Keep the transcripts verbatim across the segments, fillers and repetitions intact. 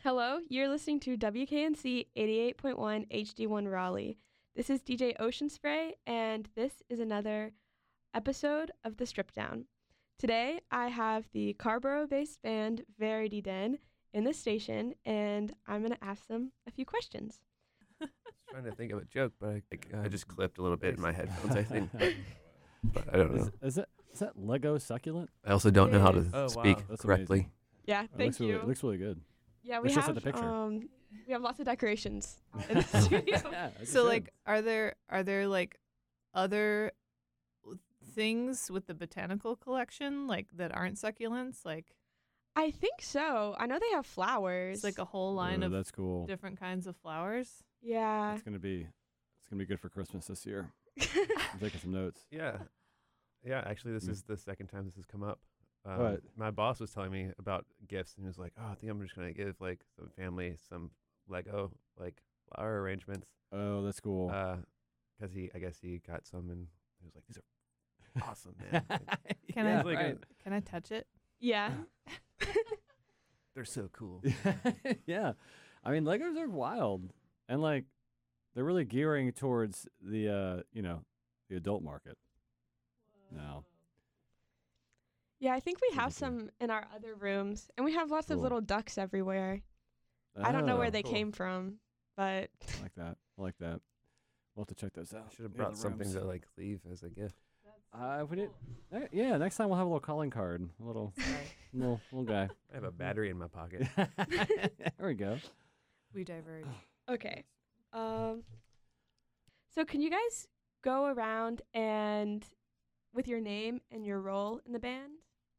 Hello, you're listening to W K N C eighty-eight point one H D one Raleigh. This is D J Ocean Spray, and this is another episode of The Strip Down. Today, I have the Carrboro-based band Verity Den in the station, and I'm going to ask them a few questions. I was trying to think of a joke, but I, I just clipped a little bit in my headphones, I think. But I don't know. Is, is, it, is that Lego succulent? I also don't know how to Oh, wow. speak That's correctly. amazing. Yeah, It thank looks you. Really, it looks really good. yeah, we Let's just have at the picture. um, we have lots of decorations in the studio. Yeah, as you So should. like are there are there like other things with the botanical collection like that aren't succulents? Like I think so. I know they have flowers. it's like a whole line Ooh, of that's cool. different kinds of flowers. yeah. It's gonna be, it's gonna be good for Christmas this year. I'm taking some notes. Yeah. Yeah, actually, this Mm. is the second time this has come up. Um, What? My boss was telling me about gifts, and he was like, oh, I think I'm just going to give, like, some family some Lego, like, flower arrangements. Oh, that's cool. Because he, I guess he got some, and he was like, these are awesome, man. Like, Can yeah, I like right. can I touch it? yeah. they're so cool. Yeah, I mean Legos are wild, and like they're really gearing towards the uh, you know, the adult market now. Yeah, I think we Super have cool. some in our other rooms, and we have lots of Cool. little ducks everywhere. I don't know where Oh, they cool. came from, but I like that. I like that. We'll have to check those out. Should have in brought the something rooms. to, like, leave as a gift. Uh, we did. Uh, yeah, next time we'll have a little calling card, a little, little, little guy. I have a battery in my pocket. There we go. We diverge. okay. Um, so can you guys go around and with your name and your role in the band?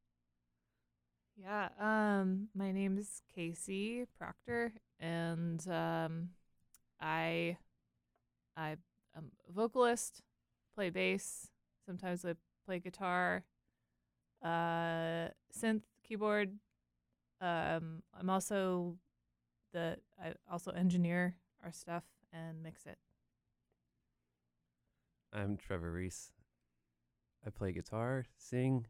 Yeah. Um my name is Casey Proctor, and um I I am a vocalist, play bass, sometimes I play guitar, uh synth, keyboard. Um I'm also the I also engineer our stuff and mix it. I'm Trevor Reese. I play guitar, sing.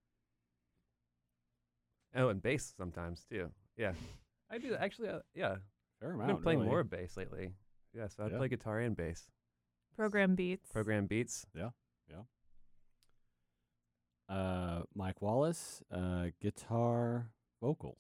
Oh, and bass sometimes too. Yeah, I do actually. Uh, yeah, Fair I've amount. been playing really. more bass lately. Yeah, so I Yeah. play guitar and bass. Program beats. Program beats. Uh, Mike Wallace, uh, guitar, vocals.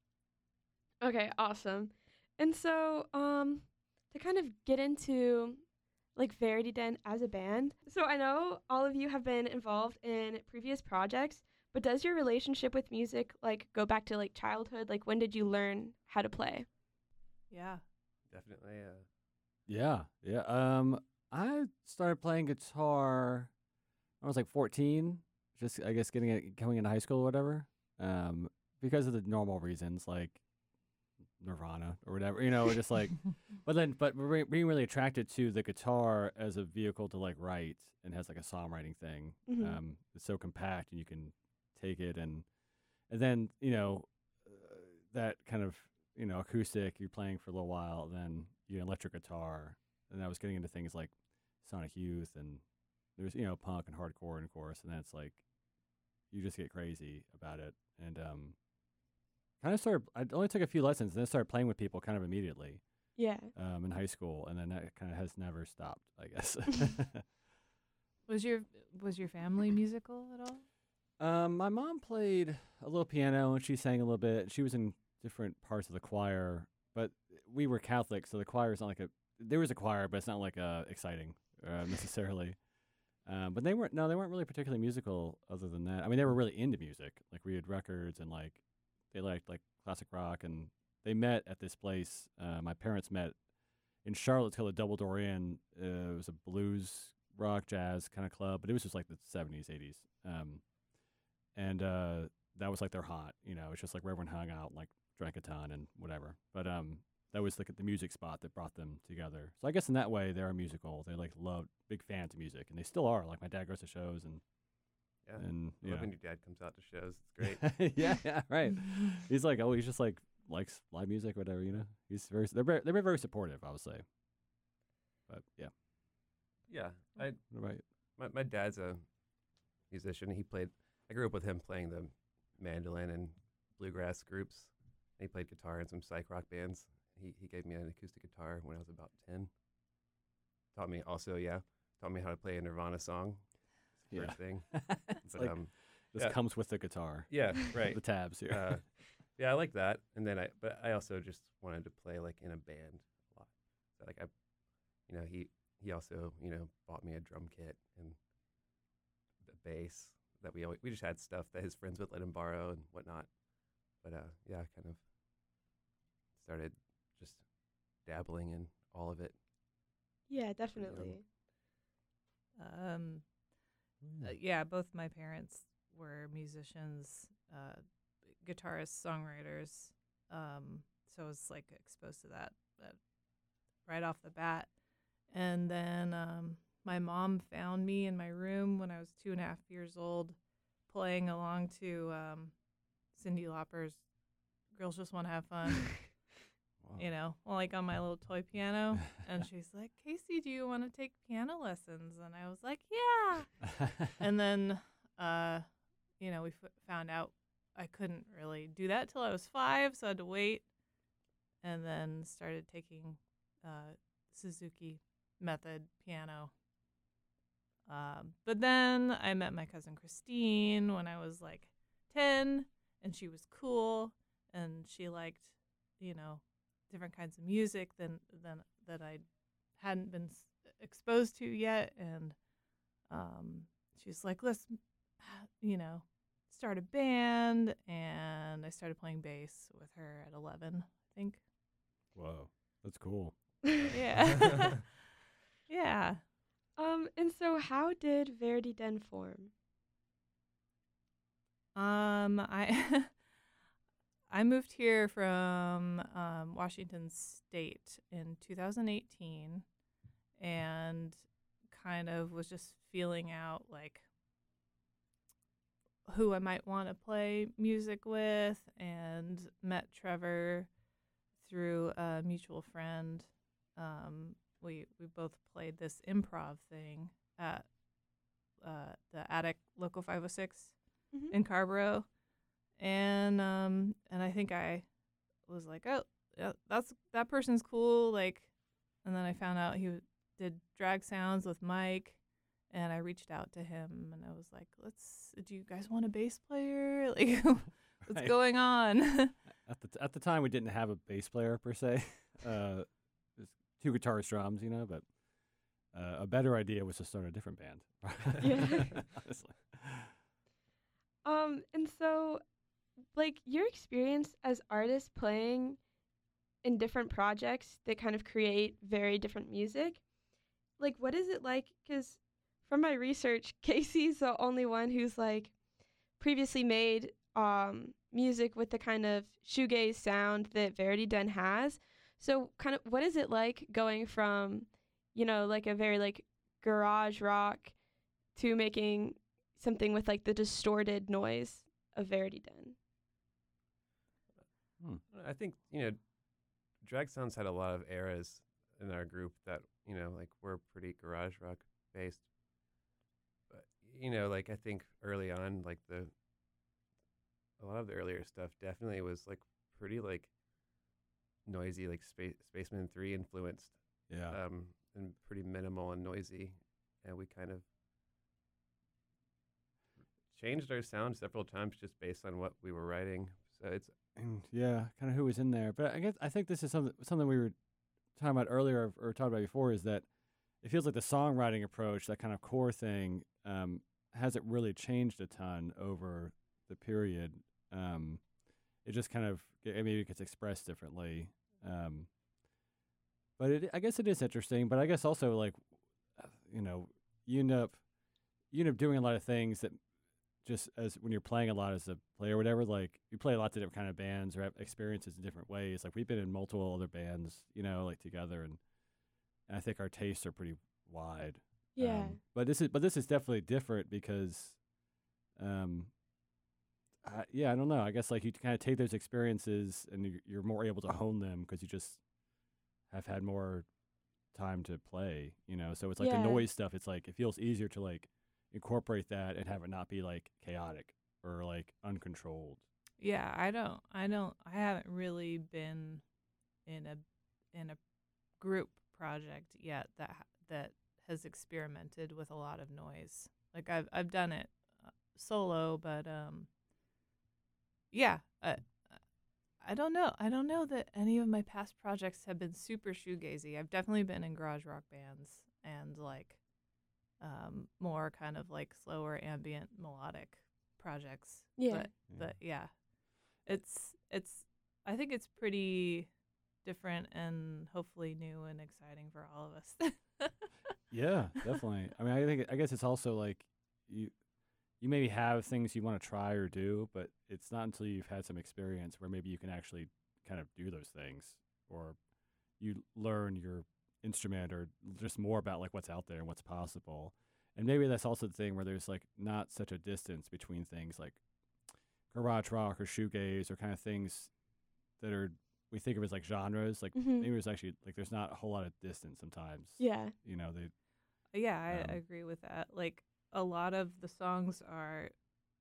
Okay, awesome. And so, um, to kind of get into like Verity Den as a band. So I know all of you have been involved in previous projects, but does your relationship with music like go back to like childhood? Like when did you learn how to play? Yeah. Definitely. Uh, Yeah, yeah. Um, I started playing guitar. when I was like fourteen. Just I guess getting it coming into high school or whatever. Um, because of the normal reasons like Nirvana or whatever, you know, or just like. But then, but re- being really attracted to the guitar as a vehicle to like write and has like a songwriting thing. Mhm. Um, it's so compact and you can take it and and then you know uh, that kind of you know acoustic you're playing for a little while, then you get electric guitar, and I was getting into things like Sonic Youth and there's you know punk and hardcore and of course, and then it's like you just get crazy about it and um. Kind of started. I only took a few lessons, and then started playing with people kind of immediately Yeah. um, in high school, and then that kind of has never stopped. I guess. Was your was your family musical at all? um, my mom played a little piano, and she sang a little bit. She was in different parts of the choir, but we were Catholic, so the choir is not like a. There was a choir, but it's not like uh, exciting uh, necessarily. Um, but they weren't. No, they weren't really particularly musical. Other than that, I mean, they were really into music. Like we had records, and like they liked like classic rock, and they met at this place. Uh, my parents met in Charlotte. It's called the Double Door Inn. Uh, it was a blues, rock, jazz kind of club, but it was just like the seventies, eighties. Um, and uh, that was like their haunt. You know, it's just like where everyone hung out, and, like drank a ton and whatever. But um, that was like the music spot that brought them together. So I guess in that way, they're musical. They like loved, big fans of music, and they still are. Like my dad goes to shows, and yeah. and I you love know. when your dad comes out to shows. It's great. yeah, yeah, right. He's like, oh, he's just like likes live music, whatever, you know. He's very, they're very, they're very supportive, I would say. But yeah, Yeah. I what about you? my my dad's a musician. He played. I grew up with him playing the mandolin and bluegrass groups. He played guitar in some psych rock bands. He he gave me an acoustic guitar when I was about ten. Taught me also, yeah, taught me how to play a Nirvana song. Yeah. First thing. It's But like, um, this yeah. comes with the guitar. yeah, right. The tabs here. uh, yeah, I like that. And then I, but I also just wanted to play like in a band a lot. So like I, you know, he he also you know bought me a drum kit and the bass that we always we just had stuff that his friends would let him borrow and whatnot. But uh, yeah, I kind of started just dabbling in all of it. Yeah, definitely. Um, uh, yeah, both my parents were musicians, uh, guitarists, songwriters. Um, so I was like exposed to that, that right off the bat. And then um, my mom found me in my room when I was two and a half years old, playing along to um, Cyndi Lauper's "Girls Just Want to Have Fun." Wow. You know, well, like on my little toy piano. And she's like, "Casey, do you want to take piano lessons?" And I was like, "Yeah." And then, uh, you know, we f- found out I couldn't really do that till I was five, so I had to wait. And then started taking uh, Suzuki Method piano. Um, but then I met my cousin Christine when I was like ten, and she was cool, and she liked, you know, different kinds of music than than that I hadn't been s- exposed to yet, and um, she's like, "Let's, you know, start a band," and I started playing bass with her at eleven, I think. Whoa, that's cool. Yeah, yeah. Um, and so how did Verity Den form? Um, I I moved here from um, Washington State in two thousand eighteen, and kind of was just feeling out like who I might want to play music with, and met Trevor through a mutual friend. Um, we we both played this improv thing at uh, the Attic Local five oh six Mhm. in Carborough, and um, and I think I was like, oh, yeah, that's that person's cool, like, and then I found out he w- did drag sounds with Mike. And I reached out to him, and I was like, "Let's. Do you guys want a bass player? Like, what's Right. going on?" At the t- at the time, we didn't have a bass player per se. Uh, just two guitars, drums, you know. But uh, a better idea was to start a different band. Yeah. Honestly. Um, and so, like, your experience as artists playing in different projects that kind of create very different music, like, what is it like? Because from my research, Casey's the only one who's, like, previously made um, music with the kind of shoegaze sound that Verity Den has. So, kind of, what is it like going from, you know, like a very, like, garage rock to making something with, like, the distorted noise of Verity Den? Hmm. I think, you know, Drag Sounds had a lot of eras in our group that, you know, like were pretty garage rock based. But, you know, like I think early on, like the, a lot of the earlier stuff definitely was like pretty like noisy, like Space Spaceman three influenced, Yeah. um, and pretty minimal and noisy. And we kind of changed our sound several times just based on what we were writing. So it's, And yeah, kind of who was in there. But I guess I think this is something something we were talking about earlier or talked about before, is that it feels like the songwriting approach, that kind of core thing, um, hasn't really changed a ton over the period. Um, it just kind of g- maybe gets expressed differently. Um, but it, I guess it is interesting. But I guess also, like, uh, you know, you end up you end up doing a lot of things that just as when you're playing a lot as a player or whatever, like you play lots of different kind of bands or have experiences in different ways. Like we've been in multiple other bands, you know, like together, and, and I think our tastes are pretty wide. Yeah. Um, but this is but this is definitely different because, um, I, yeah, I don't know. I guess like you kind of take those experiences and you, you're more able to hone them because you just have had more time to play, you know. So it's like Yeah. the noise stuff. It's like it feels easier to like incorporate that and have it not be like chaotic or like uncontrolled. Yeah, I don't I don't I haven't really been in a in a group project yet that ha- that has experimented with a lot of noise. Like I've I've done it uh, solo, but um yeah, I I don't know. I don't know that any of my past projects have been super shoegazy. I've definitely been in garage rock bands and like um more kind of like slower ambient melodic projects. Yeah. But but yeah. It's it's I think it's pretty different and hopefully new and exciting for all of us. Yeah, definitely. I mean, I think I guess it's also like you you maybe have things you want to try or do, but it's not until you've had some experience where maybe you can actually kind of do those things, or you learn your instrument, or just more about like what's out there and what's possible. And maybe that's also the thing where there's like not such a distance between things like garage rock or shoegaze or kind of things that are we think of as like genres. Like Mhm. maybe it's actually like there's not a whole lot of distance sometimes. Yeah. You know, they Yeah, I, I Um, agree with that. Like a lot of the songs are,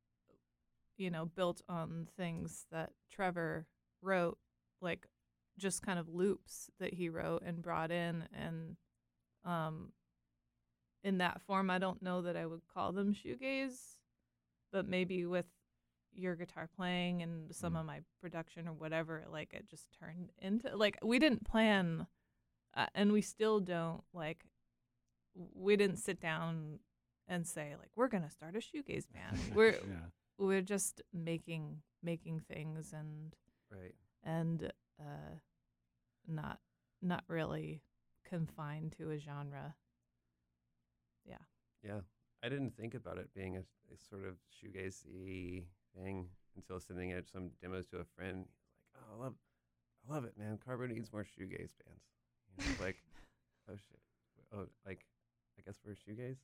you know, built on things that Trevor wrote, like just kind of loops that he wrote and brought in. And um, in that form, I don't know that I would call them shoegaze, but maybe with your guitar playing and some Mm. of my production or whatever, like it just turned into like we didn't plan, uh, and we still don't like we didn't sit down and say like we're gonna start a shoegaze band. We're yeah. we're just making making things and Right. and uh, not not really confined to a genre. Yeah. Yeah. I didn't think about it being a, a sort of shoegazy thing until sending out some demos to a friend. He's like, "Oh, I love, I love it, man. Carbo needs more shoegaze bands." You know, like, oh shit, oh, like, I guess we're shoegaze.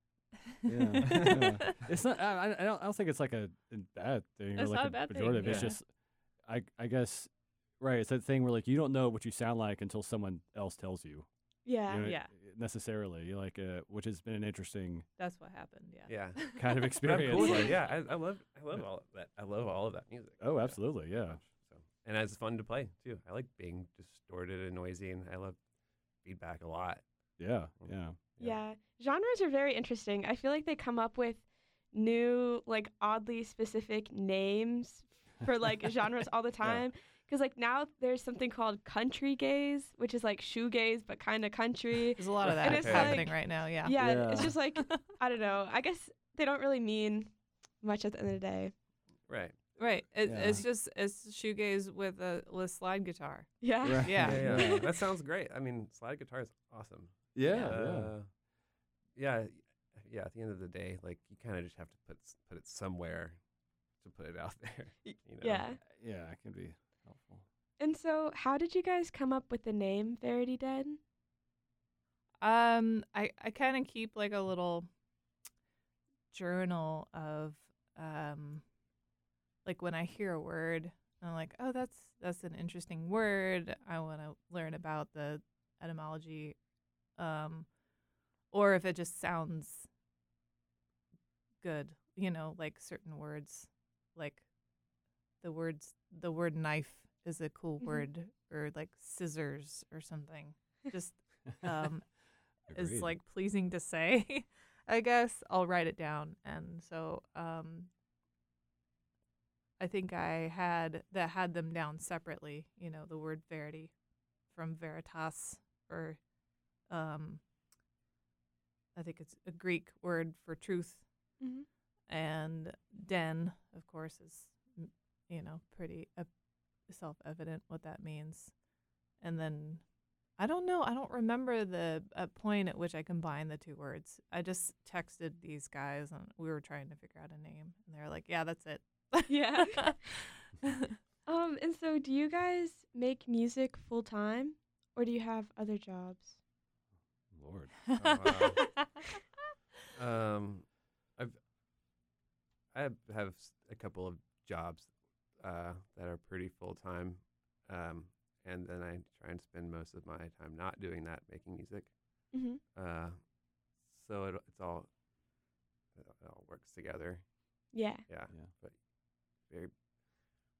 Yeah, yeah. It's not. I, I- I don't. I don't think it's like a, a bad thing or It's like not a a bad thing, pejorative. It's yeah. just, I I guess, right. It's that thing where like you don't know what you sound like until someone else tells you. Yeah. You know, Yeah. Necessarily, You're like, uh, which has been an interesting That's what happened. Yeah. Yeah. kind of But I'm experience. cool with like- it. Yeah, I, I love, I love all of that. I love all of that music. Oh, Yeah, absolutely. so Yeah. much. So, and it's fun to play too. I like being distorted and noisy, and I love feedback a lot. Yeah. Yeah. Yeah. Genres are very interesting. I feel like they come up with new, like, oddly specific names for, like, genres all the time. Because, like, now there's something called country gaze, which is, like, shoegaze, but kind of country. There's a lot of And that it's happening like- right now. Yeah. Yeah. Yeah. It's just, like, I don't know. I guess they don't really mean much at the end of the day. Right. Right. It, Yeah. It's just it's shoegaze with a with slide guitar. Yeah. Right. Yeah. Yeah, Yeah. yeah. That sounds great. I mean, slide guitar is awesome. Yeah. Yeah. Uh, yeah. Yeah. At the end of the day, like you kind of just have to put s- put it somewhere to put it out there. You know? Yeah. Yeah. It can be helpful. And so, how did you guys come up with the name Verity Dead? Um, I I kind of keep like a little journal of um, like when I hear a word, I'm like, oh, that's that's an interesting word. I want to learn about the etymology, um, or if it just sounds good, you know, like certain words, like the words, the word knife is a cool Mhm. word, or like scissors or something. Just um, is Agreed. like pleasing to say. I guess I'll write it down. And so um, I think I had that had them down separately. You know, the word verity from veritas, or um, I think it's a Greek word for truth, Mm-hmm. and den, of course, is m- you know pretty uh, self-evident what that means. And then I don't know. I don't remember the uh, point at which I combined the two words. I just texted these guys, and we were trying to figure out a name, and they were like, "Yeah, that's it." Yeah. Um, and so do you guys make music full time, or do you have other jobs? Lord. Um, I've I have have s- a couple of jobs uh, that are pretty full time, um, and then I try and spend most of my time not doing that, making music. Mm-hmm. Uh, so it, it's all it all works together. Yeah. Yeah, Yeah. but very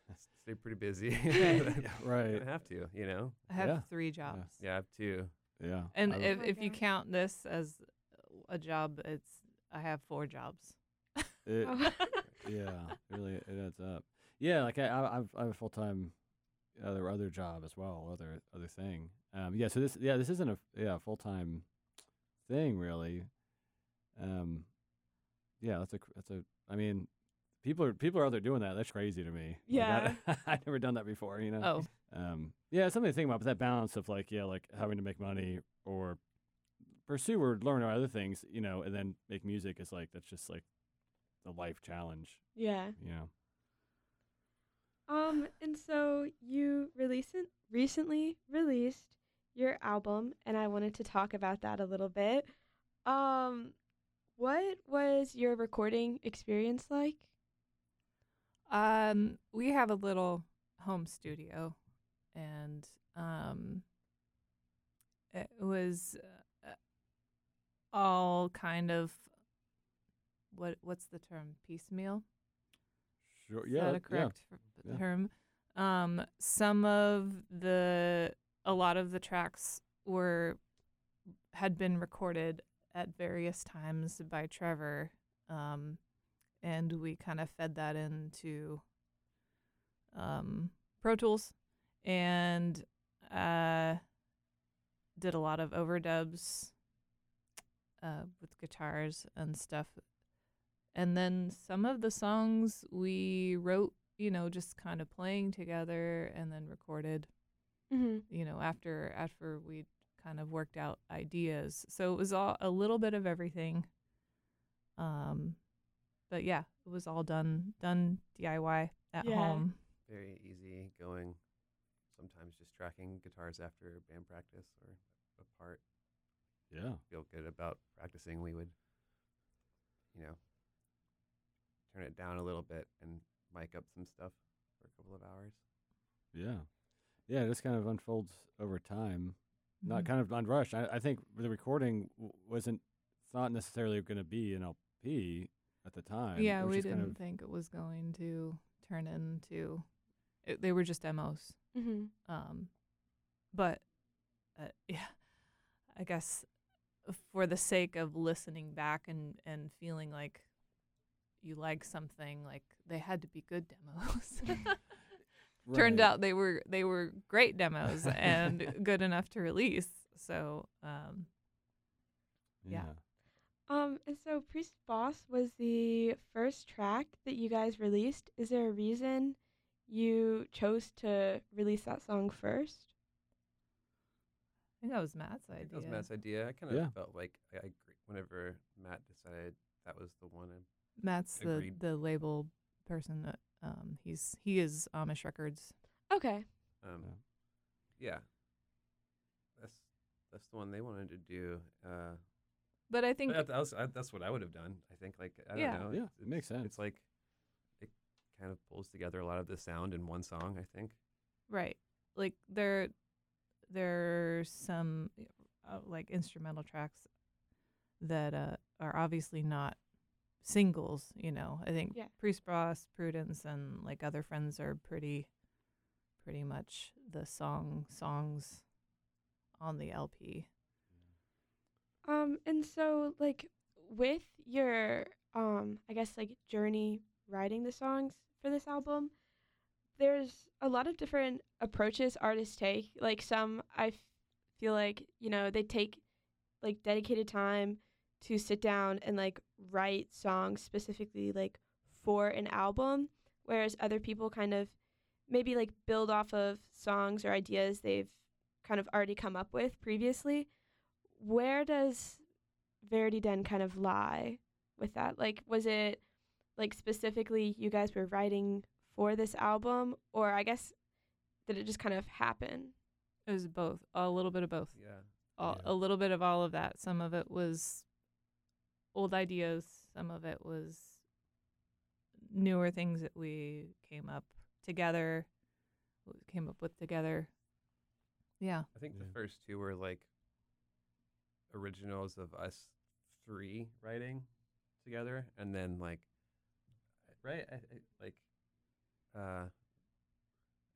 stay pretty busy. Right. I have to, you know. I have Yeah. three jobs. Yeah, I have two. Yeah. And I- if, Oh my if you God. count this as a job, it's I have four jobs. it, Oh. yeah, really, it adds up. Yeah, like I, I, I've, I have a full time other other job as well, other other thing. Um, yeah, so this, yeah, this isn't a yeah full time thing really. Um, yeah, that's a cr- that's a. I mean, people are people are out there doing that. That's crazy to me. Like, Yeah. I, I've never done that before. You know. Oh, Um, yeah, it's something to think about. But that balance of like, yeah, like having to make money or pursue or learn other things, you know, and then make music is like that's just like a life challenge. Yeah. You know. Um, and so you recent recently released your album, and I wanted to talk about that a little bit. Um, what was your recording experience like? um, we have a little home studio, and um, it was uh, all kind of what what's the term piecemeal. Sure. Is Yeah. that a yeah. correct f- yeah. term? Um, some of the, a lot of the tracks were, had been recorded at various times by Trevor, um, and we kind of fed that into um, Pro Tools, and uh, did a lot of overdubs uh, with guitars and stuff. And then some of the songs we wrote, you know, just kind of playing together and then recorded, Mm-hmm. you know, after after we kind of worked out ideas. So it was all a little bit of everything. Um, but yeah, it was all done done D I Y at Yeah. home. Very easy going. Sometimes just tracking guitars after band practice or a part. Yeah. Feel good about practicing. We would, you know, turn it down a little bit and mic up some stuff for a couple of hours. Yeah. Yeah. It just kind of unfolds over time, not Mhm. kind of unrushed. I, I think the recording w- wasn't not necessarily going to be an L P at the time. Yeah, It was we just didn't kind of think it was going to turn into. It, they were just demos. Mm-hmm. Um, but uh, yeah, I guess for the sake of listening back and and feeling like you like something, like they had to be good demos. Turned Right. out they were they were great demos and good enough to release. So um, yeah. Um, and so Priest Boss was the first track that you guys released. Is there a reason you chose to release that song first? I think that was Matt's I idea. think that was Matt's idea. I kind of Yeah. felt like I agree. Whenever Matt decided that was the one, I, Matt's the Agreed. the label person that um he's he is Amish Records. Okay. um, Yeah. yeah, that's that's the one they wanted to do. Uh, But I think But that was, I, that's what I would have done. I think, like, I don't Yeah. know. Yeah, it's, it makes it's- sense. It's like it kind of pulls together a lot of the sound in one song. I think. right, like there there's some uh, like instrumental tracks that uh, are obviously not singles. You know, I think Yeah. Priest Boss, Prudence, and like Other Friends are pretty pretty much the song songs on the L P. Um, and so like with your um, I guess like journey writing the songs for this album, there's a lot of different approaches artists take. Like some I f- feel like, you know, they take like dedicated time to sit down and like write songs specifically like for an album, whereas other people kind of maybe like build off of songs or ideas they've kind of already come up with previously. Where does Verity Den kind of lie with that? Like, was it like specifically you guys were writing for this album, or I guess did it just kind of happen? It was both, a little bit of both. Yeah. all, Yeah. a little bit of all of that. Some of it was old ideas. Some of it was newer things that we came up together, w- came up with together. Yeah. I think Yeah. the first two were like originals of us three writing together, and then like right, I, I, like uh,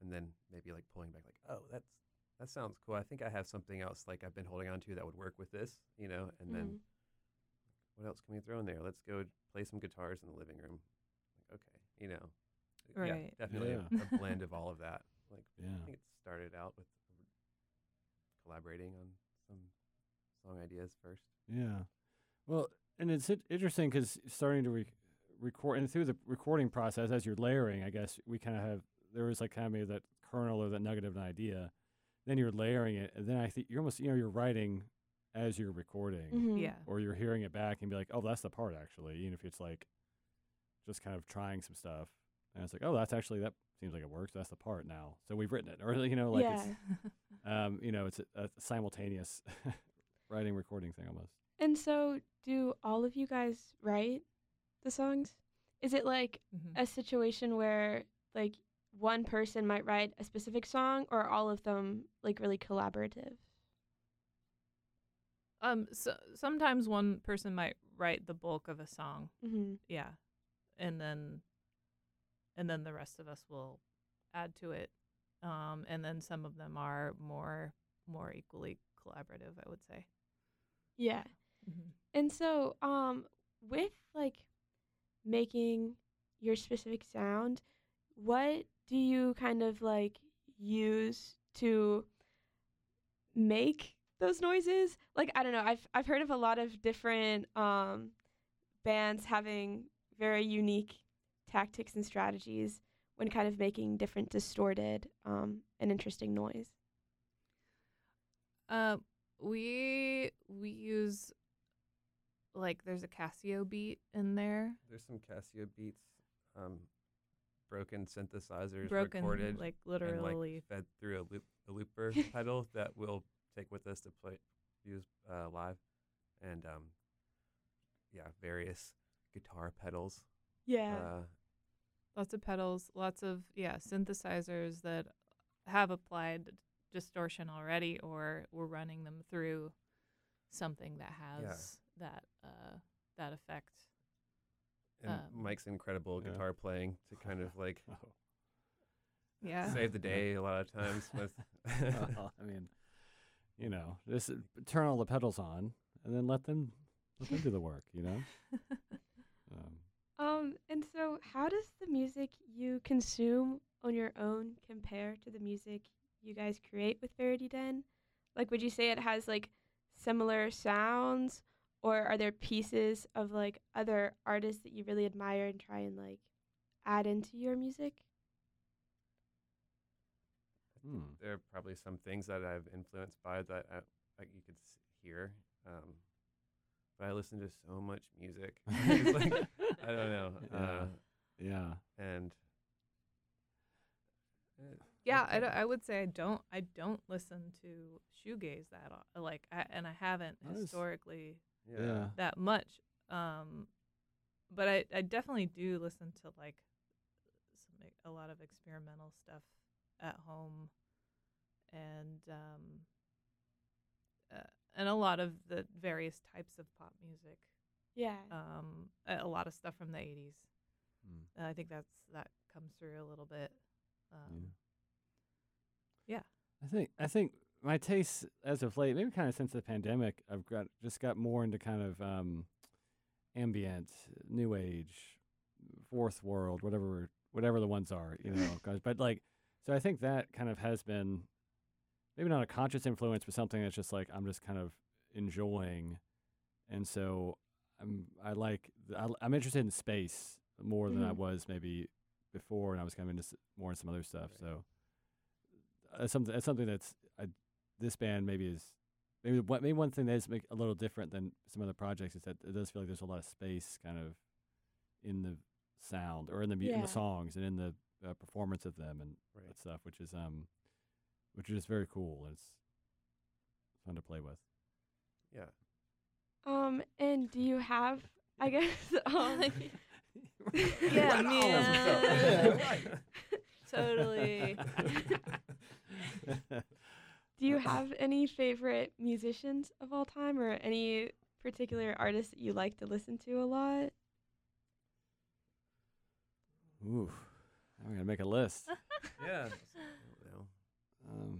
and then maybe like pulling back, like, oh, that's that sounds cool. I think I have something else like I've been holding on to that would work with this, you know. And Mhm. then what else can we throw in there? Let's go play some guitars in the living room. Like, okay, you know, yeah, Right. definitely Yeah. A, a blend of all of that. Like, Yeah. I think it started out with collaborating on some song ideas first. Yeah. Well, and it's it- interesting because starting to re- record, and through the recording process, as you're layering, I guess we kind of have, there was like kind of maybe that kernel or that nugget of an idea. Then you're layering it, and then I think you're almost, you know, you're writing as you're recording, Mhm. Yeah. or you're hearing it back and be like, oh, that's the part actually, even if it's like just kind of trying some stuff. And it's like, oh, that's actually, that seems like it works. That's the part now. So we've written it. Or, you know, like yeah. it's, um, you know, it's a, a simultaneous writing, recording thing almost. And so, do all of you guys write the songs? Is it like Mhm. a situation where like one person might write a specific song, or are all of them like really collaborative? Um. So sometimes one person might write the bulk of a song. Mm-hmm. Yeah, and then, and then the rest of us will add to it. Um. And then some of them are more more equally collaborative, I would say. Yeah. Mm-hmm. And so, um, with like making your specific sound, what do you kind of like use to make those noises? Like, I don't know. I've I've heard of a lot of different um bands having very unique tactics and strategies when kind of making different distorted um and interesting noise. Uh, we we use like there's a Casio beat in there, There's some Casio beats, um, broken synthesizers broken recorded like and like literally. fed through a loop, a looper pedal that we'll take with us to play use uh, live, and um, yeah, various guitar pedals. Yeah. Uh, Lots of pedals, lots of yeah synthesizers that have applied distortion already, or we're running them through something that has that uh, that effect. and Um, Mike's incredible Yeah. guitar playing to kind of like Oh. Yeah. save the day a lot of times with. Well, I mean, you know, just uh, turn all the pedals on and then let them let them do the work. You know. Um, Um, and so how does the music you consume on your own compare to the music you guys create with Verity Den? Like, would you say it has like similar sounds, or are there pieces of like other artists that you really admire and try and like add into your music? hmm. There are probably some things that I've influenced by that I, like you could s- hear, um, but I listen to so much music. It's like, I don't know, uh, Yeah. and uh, Yeah, I, can't- don't- I would say I don't I don't listen to shoegaze that o- like I, and I haven't That is- historically yeah. Yeah. that much. Um, but I, I definitely do listen to like some e- a lot of experimental stuff at home, and um, uh, and a lot of the various types of pop music. Yeah. Um, a, a lot of stuff from the eighties. Mm. And I think that's that comes through a little bit. Um, yeah. I think I think my tastes as of late, maybe kind of since the pandemic, I've got just got more into kind of um, ambient, new age, fourth world, whatever whatever the ones are, you know. 'cause- but like, so I think that kind of has been maybe not a conscious influence, but something that's just like I'm just kind of enjoying, and so I'm I like th- I, I'm interested in space more than I Mhm. was maybe before, and I was kind of into s- more in some other stuff. Right. So uh, something it's something that's I, this band maybe is maybe what maybe one thing that is make a little different than some other projects is that it does feel like there's a lot of space kind of in the sound or in the mu- in Yeah. the songs and in the uh, performance of them and Right. that stuff, which is um which is just very cool and it's fun to play with. Yeah. Um, and do you have, I guess, um, Yeah, Right on. man. Yeah. Totally. do you have any favorite musicians of all time, or any particular artists that you like to listen to a lot? Ooh, I'm gonna make a list. Yeah. I don't know. Um,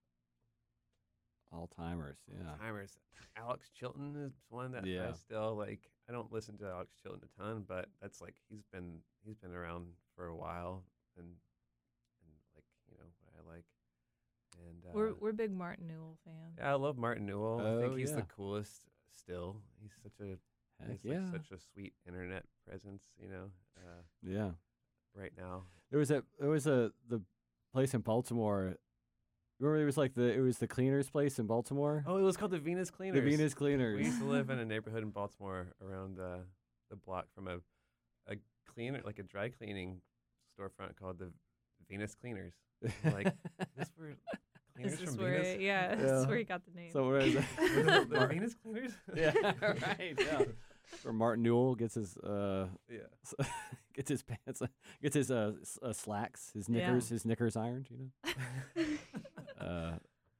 all timers. Yeah. Timers. Alex Chilton is one that Yeah. I still like. I don't listen to Alex Chilton a ton, but that's like he's been he's been around for a while, and and like you know what I like. And uh, We're we're big Martin Newell fans. yeah, I love Martin Newell. I Oh, think he's yeah. the coolest still. He's such a Heck he's yeah. like such a sweet internet presence, you know. Uh, Yeah. right now. There was a there was a the place in Baltimore. Remember, it was like the it was the cleaners place in Baltimore. Oh, it was called the Venus Cleaners. the Venus Cleaners. We used to live in a neighborhood in Baltimore around the the block from a a cleaner like a dry cleaning storefront called the Venus Cleaners. Like this were cleaners Is this from where? Venus. It, yeah, this Yeah. is where you got the name. So where is it? Were the, the Venus Cleaners. Yeah, right. Yeah. Where Martin Newell gets his uh Yeah. gets his pants gets his uh, s- uh slacks, his Yeah. knickers, his knickers ironed. You know. uh,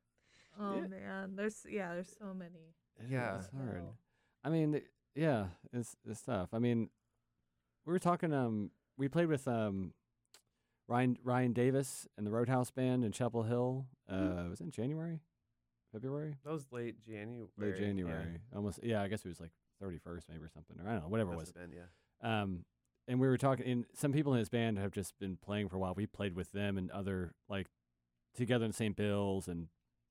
oh Yeah. man, there's yeah, there's so many. Yeah. it's hard. No. I mean, th- yeah, it's it's tough. I mean, we were talking. Um, we played with um, Ryan Ryan Davis and the Roadhouse Band in Chapel Hill. Uh, was it in January, February, That was late January. late yeah. January? Almost. Yeah, I guess it was like thirty-first maybe or something. Or I don't know, whatever it was. Must have been, yeah. Um, and we were talking. And some people in his band have just been playing for a while. We played with them and other like together in Saint Bills and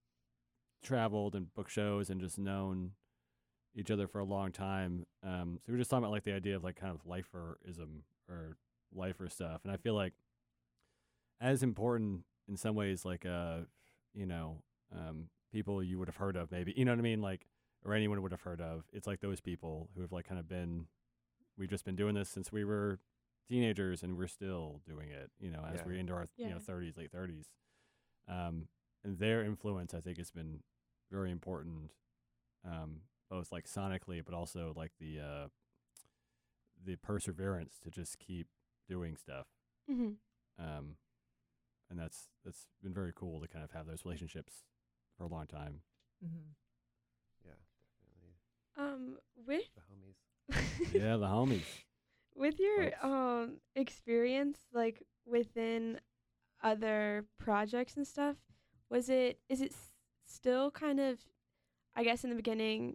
traveled and booked shows and just known each other for a long time. Um, so we were just talking about like the idea of like kind of liferism or lifer stuff. And I feel like as important in some ways, like, uh, you know, um, people you would have heard of maybe, you know what I mean? Like, or anyone would have heard of. It's like those people who have like kind of been, we've just been doing this since we were teenagers and we're still doing it, you know, as Yeah. we're into our, you know, Yeah. thirties, late thirties. Um, and their influence, I think, has been very important, um, both like sonically, but also like the uh, the perseverance to just keep doing stuff. Mm-hmm. Um, and that's that's been very cool to kind of have those relationships for a long time. Mm-hmm. Yeah, definitely. Um, with The homies. Yeah, the homies. with your Folks. um experience, like within other projects and stuff, was it is it s- still kind of, I guess in the beginning,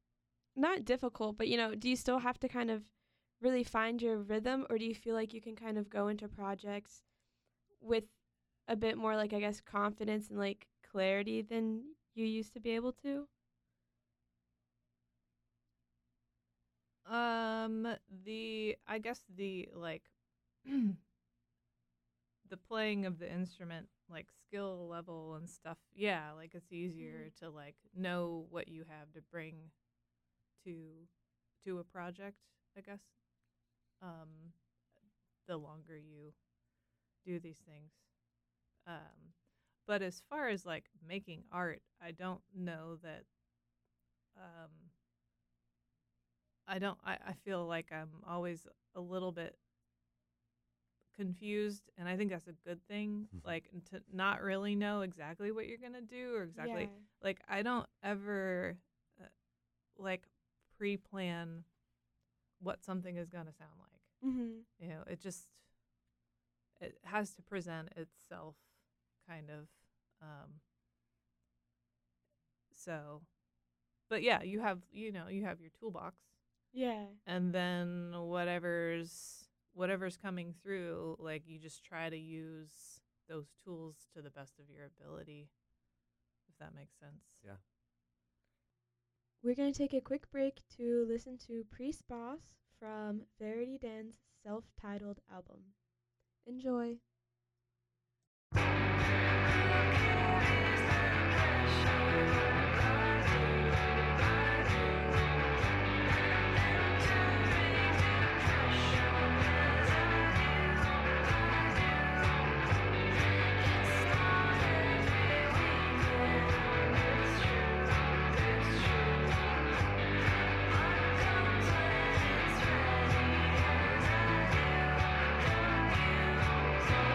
not difficult, but you know, do you still have to kind of really find your rhythm, or do you feel like you can kind of go into projects with a bit more, like, I guess, confidence and like clarity than you used to be able to? Um, the I guess the like the playing of the instrument, like skill level and stuff. Yeah, like it's easier to like know what you have to bring to to a project, I guess. Um, the longer you do these things. Um, but as far as like making art, I don't know that. Um, I don't. I, I feel like I'm always a little bit confused, and I think that's a good thing. Like to not really know exactly what you're gonna do or exactly like I don't ever uh, like pre-plan what something is gonna sound like. Mm-hmm. You know, it just it has to present itself, kind of. Um, so, but yeah, you have you know you have your toolbox. Yeah. And then whatever's whatever's coming through, like you just try to use those tools to the best of your ability, if that makes sense. Yeah. We're going to take a quick break to listen to Priest Boss from Verity Dan's self-titled album. Enjoy. It's ready.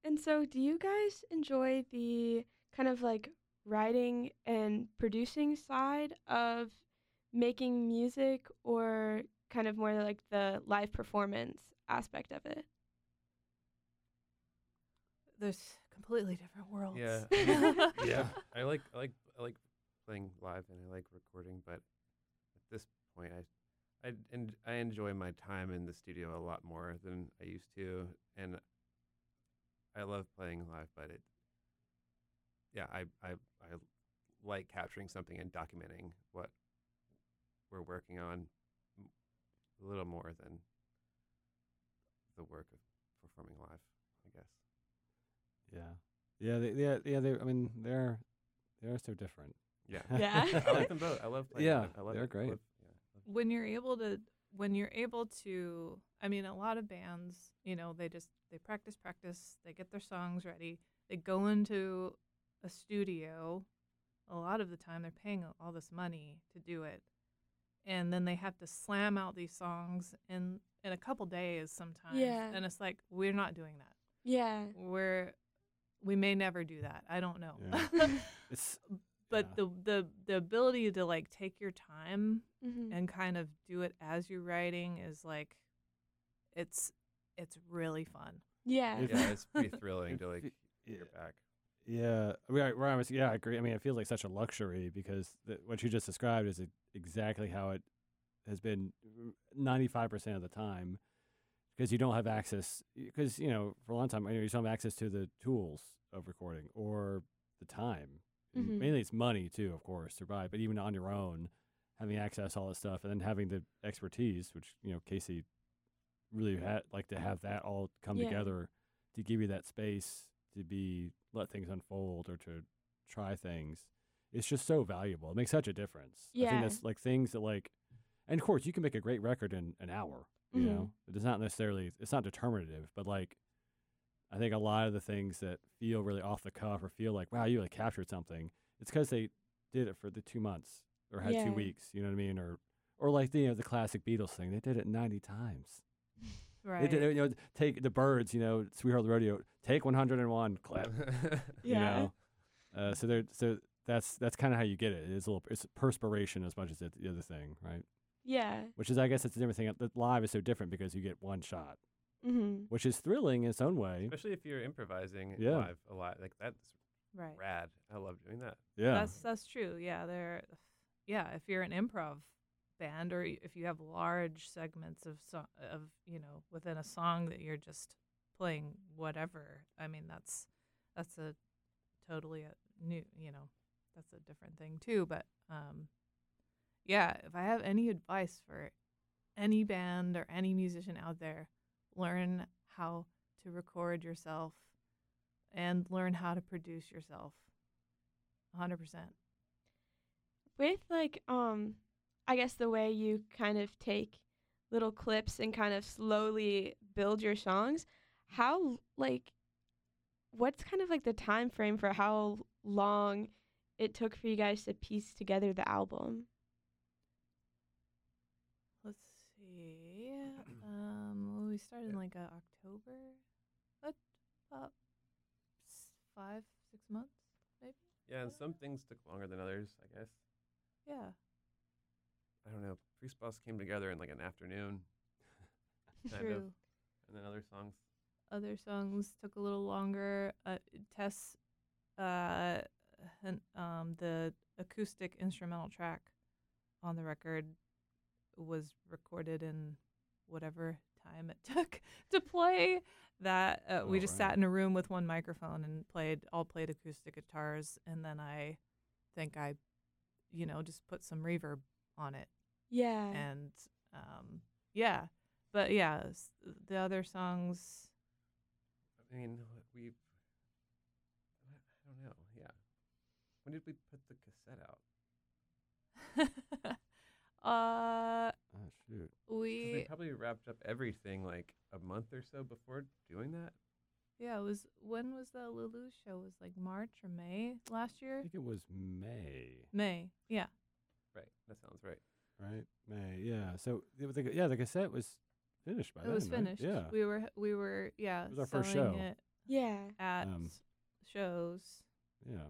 And so, do you guys enjoy the kind of like writing and producing side of making music, or kind of more like the live performance aspect of it? There's completely different worlds. Yeah, I mean, yeah. I like I like I like playing live and I like recording, but at this point, I I en- I enjoy my time in the studio a lot more than I used to, and I love playing live. But it, yeah, I I I like capturing something and documenting what we're working on m- a little more than the work of performing live, I guess. Yeah. Yeah. They, yeah. Yeah. They. I mean, they're they're so different. Yeah. Yeah. I like them both. I love playing. Yeah, live. I love they're it. I great. love- yeah, I love- when you're able to when you're able to I mean, a lot of bands, you know, they just they practice practice, they get their songs ready, they go into a studio. A lot of the time they're paying all this money to do it, and then they have to slam out these songs in in a couple days sometimes. Yeah. And it's like, we're not doing that. Yeah. We're we may never do that, I don't know. Yeah. It's But yeah. the the the ability to like take your time Mm-hmm. and kind of do it as you're writing is like, it's it's really fun. Yeah. If- yeah, it's pretty thrilling If to like y- hear back. Yeah, right. Right. I was- Yeah, I agree. I mean, it feels like such a luxury because th- what you just described is e- exactly how it has been ninety-five percent of the time, because you don't have access, because, you know, for a long time, you know, you don't have access to the tools of recording or the time. And Mhm. Mainly it's money, too, of course, to buy, but even on your own, having access to all this stuff and then having the expertise, which, you know, Casey really had, like to have that all come Yeah. together to give you that space to be, let things unfold or to try things. It's just so valuable. It makes such a difference. I Yeah. think that's like things that like, and of course you can make a great record in an hour, you Mhm. know, it does not necessarily, it's not determinative, but like, I think a lot of the things that feel really off the cuff or feel like, wow, you really captured something, it's because they did it for the two months or had Yeah. two weeks, you know what I mean? Or, or like the, you know, the classic Beatles thing, they did it ninety times. Right. They did it, you know, take the Birds, you know, Sweetheart of the Rodeo, take one hundred one, clap, you Yeah. know? Uh, so there, so that's, that's kind of how you get it. It's a little, it's perspiration as much as it, the other thing, right? Yeah. Which is, I guess, it's a different thing. The live is so different because you get one shot, Mm-hmm. which is thrilling in its own way. Especially if you're improvising Yeah. live a lot. Like that's right. rad. I love doing that. Yeah. That's that's true. Yeah, there. Yeah, if you're an improv band or y- if you have large segments of so- of you know within a song that you're just playing whatever. I mean, that's that's a totally a new. You know, that's a different thing too. But um, yeah, if I have any advice for any band or any musician out there, learn how to record yourself and learn how to produce yourself. one hundred percent. With like um I guess the way you kind of take little clips and kind of slowly build your songs, how like what's kind of like the time frame for how long it took for you guys to piece together the album? Let's see. Um, well, we started in like uh, October. What? About s- five, six months, maybe. Yeah, and some things took longer than others, I guess. Yeah. I don't know. Priest Boss came together in like an afternoon, kind True. of. And then other songs. Other songs took a little longer. Uh, Tess, uh, and, um, the acoustic instrumental track on the record was recorded in whatever time it took to play. That uh, we Oh, just right. sat in a room with one microphone and played, all played acoustic guitars, and then I think I, you know, just put some reverb on it, Yeah. and um, yeah, but yeah, s- the other songs. I mean, we. I don't know. Yeah. When did we put the cassette out? uh, Oh, shoot. 'Cause we we probably wrapped up everything like a month or so before doing that. yeah, it was when was the Lulu show? It was like March or May last I year. think it was May, May, yeah. Right. That sounds right. right? May, yeah. So, it was the, yeah, the cassette was finished by It then, was right? finished. Yeah. We were we were yeah. It was our first selling show. It. Yeah. at Um, shows. Yeah.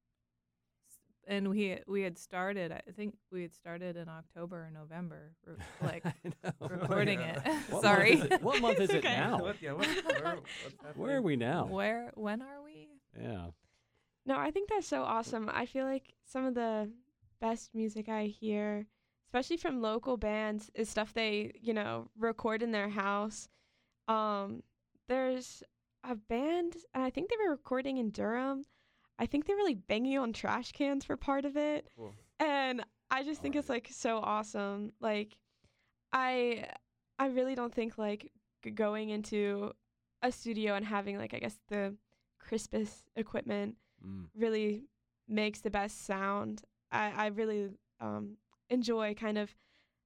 And we we had started. I think we had started in October or November, re- like I know. recording Yeah. it. What Sorry. Month is it, what month is it Okay. now? What, yeah, what, where, what's happening? Where are we now? Where? When are we? Yeah. No, I think that's so awesome. I feel like some of the best music I hear, especially from local bands, is stuff they, you know, record in their house. Um, there's a band, and I think they were recording in Durham. I think they were like banging on trash cans for part of it. Cool. And I just think it's like so awesome. Like I I really don't think like g- going into a studio and having like I guess the crispest equipment Mm. really makes the best sound. I I really um enjoy kind of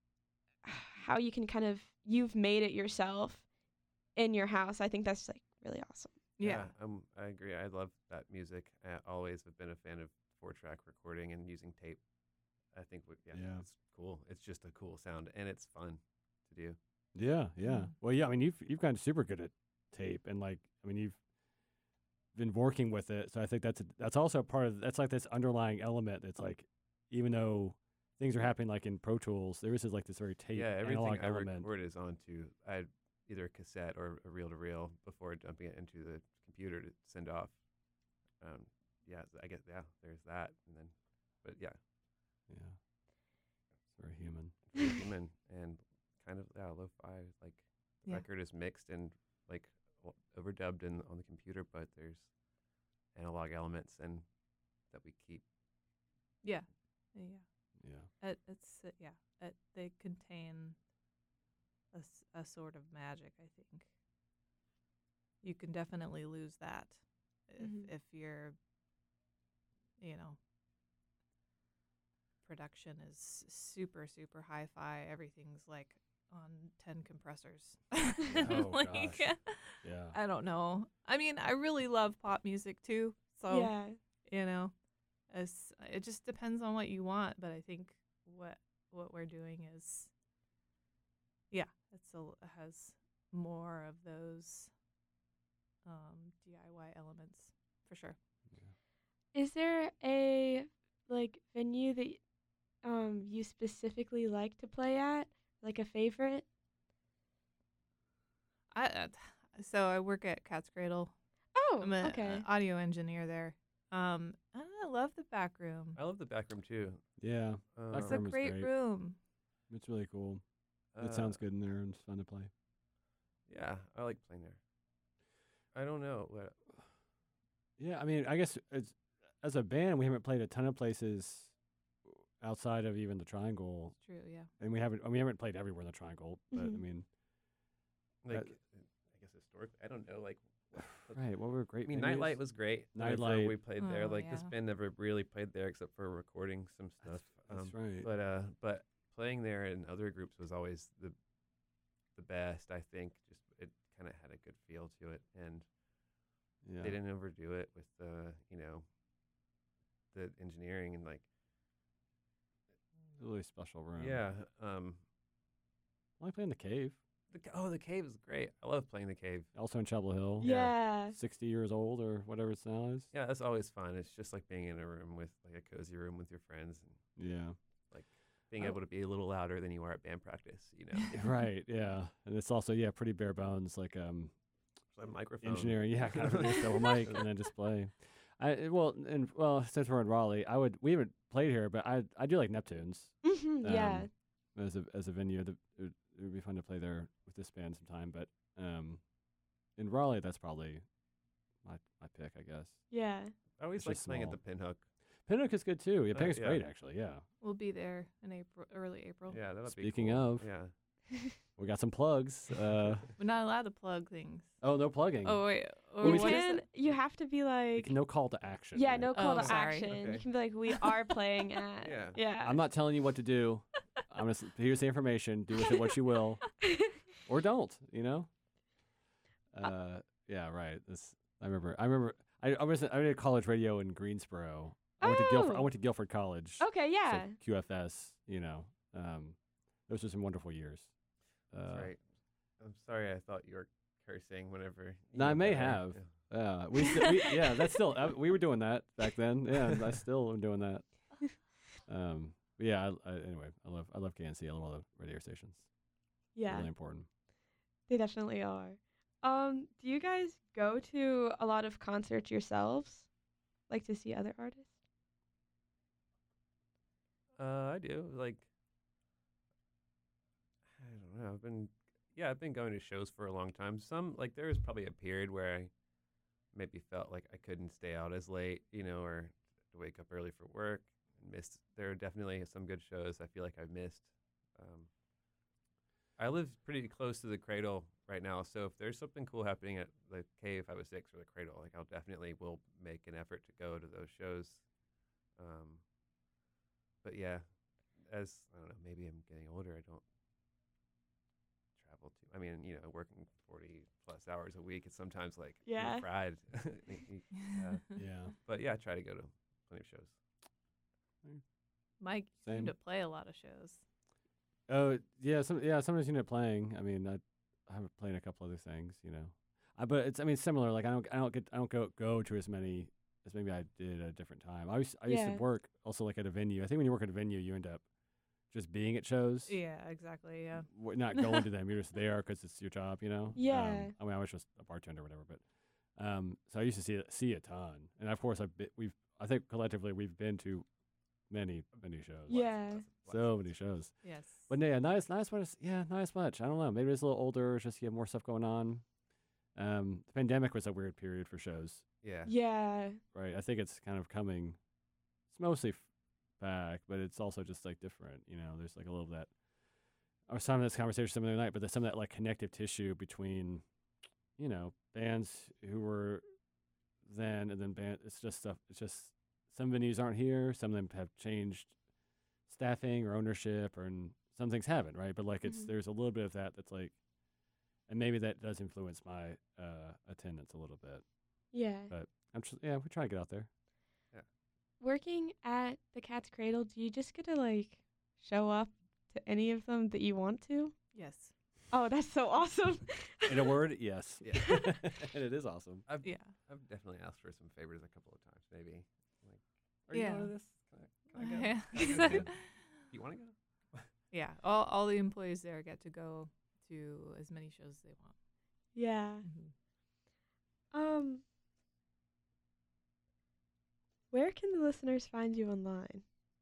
how you can kind of you've made it yourself in your house. I think that's like really awesome. Yeah. um, I agree. I love that music. I always have been a fan of four-track recording and using tape. I think, we, yeah, Yeah. it's cool. It's just a cool sound, and it's fun to do. Yeah, yeah. Mm. Well, yeah. I mean, you've you've gotten super good at tape, and like, I mean, you've been working with it. So I think that's a, that's also part of that's like this underlying element. That's like, even though things are happening like in Pro Tools, there is this, like this very tape yeah, everything analog I element. record is onto I had either a cassette or a reel-to-reel before dumping it into the computer to send off. Um, yeah, I guess yeah. There's that, and then, but yeah, Yeah, it's very human. very human and kind of yeah, lo-fi. Like the Yeah. record is mixed and like o- overdubbed in on the computer, but there's analog elements and that we keep. Yeah. Yeah. Yeah, It, it's uh, yeah. It, they contain a, s- a sort of magic. I think you can definitely lose that if Mhm. if you're, you know, production is super super hi-fi. Everything's like on ten compressors. Oh, like, gosh. yeah. I don't know. I mean, I really love pop music too. So yeah. you know, as it just depends on what you want. But I think what what we're doing is, yeah, it's a it has more of those um, D I Y elements for sure. Is there a like venue that um you specifically like to play at? Like a favorite? I uh, so I work at Cat's Cradle. Oh, I'm an okay. audio engineer there. Um, and I love the back room. I love the back room too. Yeah, Um, Back It's a room is great great. room. it's really cool. It uh, sounds good in there and it's fun to play. Yeah, I like playing there. I don't know what. Yeah, I mean, I guess it's as a band, we haven't played a ton of places outside of even the Triangle, It's true, yeah. and we haven't. We haven't played everywhere in the Triangle, but I Mhm. mean, Like, Uh, I guess historically, I don't know. Like, what, what- right? What were great? I mean, venues? Nightlight was great. whenever Nightlight. we played there. Oh, Like this yeah. band never really played there except for recording some stuff. That's, that's um, right. But uh, but playing there in other groups was always the the best. I think just it kind of had a good feel to it, and yeah. they didn't overdo it with the you know the engineering and like It's a really special room. yeah. Um, I like playing the Cave. the, ca- oh, the cave is great. I love playing the cave. Also in Chapel Hill. Yeah. Sixty years old or whatever it now is. Yeah, that's always fun. It's just like being in a room with like a cozy room with your friends and Yeah. being I- able to be a little louder than you are at band practice. You know, Right. Yeah. And it's also yeah pretty bare bones like um so a microphone. engineering. Yeah, kind of a double mic and then just play. I well and well since we're in Raleigh, I would we haven't played here, but I I do like Neptunes. hmm yeah. Um, as a as a venue. The, it, would, it would be fun to play there with this band sometime. But um, in Raleigh, that's probably my my pick, I guess. Yeah. I always It's like just playing at small. the Pinhook. Pinhook is good too. Yeah, Uh, Pinhook's yeah. great actually. Yeah. We'll be there in April, early April. Yeah, that would be Speaking cool. of- yeah. We got some plugs. Uh, We're not allowed to plug things. oh, no plugging. Oh wait, or You we what is can. it? You have to be like. no call to action. Yeah, right? no call Oh, to sorry. action. Okay. You can be like, we are playing at. Yeah. Yeah. I'm not telling you what to do. I'm just here's the information. Do with it what you will, or don't. You know. Uh, yeah, right. This I remember. I remember. I, I was I did college radio in Greensboro. I went to Guilford. I Oh. went to Guilford College. Okay. so Yeah. Q F S. You know, um, those were some wonderful years. Uh, That's right. I'm sorry. I thought you were cursing whenever. you No, I went may there. have. Yeah, we, st- we yeah, that's still uh, we were doing that back then. Yeah, and I still am doing that. Um, but yeah. I, I, anyway, I love I love K N C. I love all the radio stations. Yeah, Really important. they definitely are. Um, do you guys go to a lot of concerts yourselves? Like to see other artists? Uh, I do. Like, I don't know. I've been, yeah, I've been going to shows for a long time. Some, like, there was probably a period where I maybe felt like I couldn't stay out as late, you know, or to wake up early for work. And missed. There are definitely some good shows I feel like I've missed. Um, I live pretty close to the Cradle right now, so if there's something cool happening at the K five oh six or the Cradle, like I'll definitely will make an effort to go to those shows. Um, but yeah, as I don't know, maybe I'm getting older. I don't travel too. I mean, you know, working forty plus hours a week, it's sometimes like you're Yeah. fried. uh, Yeah. but yeah, I try to go to plenty of shows. Mike Same. seemed to play a lot of shows. Oh yeah, some yeah. Sometimes you end up playing. I mean, I I have played a couple other things, you know. I, but it's I mean similar. Like I don't I don't get I don't go go to as many as maybe I did at a different time. I used I used Yeah. to work also like at a venue. I think when you work at a venue, you end up just being at shows. Yeah, exactly. Yeah. w- not going to them. You're just there because it's your job, you know. Yeah. Um, I mean, I was just a bartender or whatever, but um, so I used to see it- see a ton, and of course I've been, we've I think collectively we've been to many many shows. Yeah. So many shows. Yes. But yeah, not as not as much. Yeah, not as much. I don't know. Maybe it's a little older. It's just you have more stuff going on. Um, the pandemic was a weird period for shows, Yeah. Yeah. right? I think it's kind of coming. It's mostly f- back, but it's also just like different. You know, there's like a little of that. I was having this conversation some other night, but there's some of that like connective tissue between, you know, bands who were then and then band. It's just stuff. It's just some venues aren't here. Some of them have changed staffing or ownership, or and some things haven't, right? But like it's Mhm. there's a little bit of that that's like, and maybe that does influence my uh, attendance a little bit. Yeah. But I'm just yeah, we try to get out there. Working at the Cat's Cradle, do you just get to like show up to any of them that you want to? Yes. Oh, that's so awesome. In a word, yes. Yeah. And it is awesome. I've Yeah. I've definitely asked for some favors a couple of times, maybe. Like, are you Yeah. going to this? Can I, can I go? Yeah. Can I go too? You want to go? Yeah. All all the employees there get to go to as many shows as they want. Yeah. Um Where can the listeners find you online?